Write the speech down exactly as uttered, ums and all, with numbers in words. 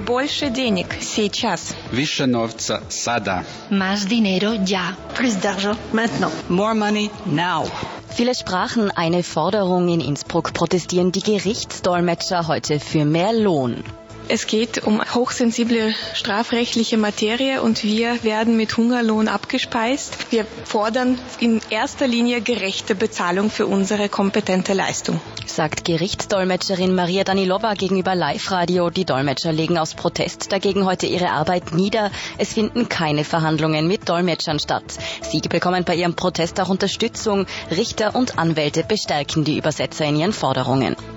Больше денег сейчас. Više novca sada. Más dinero ya. Plus d'argent maintenant. More money now. Viele Sprachen, eine Forderung. In Innsbruck protestieren die Gerichtsdolmetscher heute für mehr Lohn. Es geht um hochsensible strafrechtliche Materie und wir werden mit Hungerlohn abgespeist. Wir fordern in erster Linie gerechte Bezahlung für unsere kompetente Leistung. Sagt Gerichtsdolmetscherin Maria Danilova gegenüber Live-Radio. Die Dolmetscher legen aus Protest dagegen heute ihre Arbeit nieder. Es finden keine Verhandlungen mit Dolmetschern statt. Sie bekommen bei ihrem Protest auch Unterstützung. Richter und Anwälte bestärken die Übersetzer in ihren Forderungen.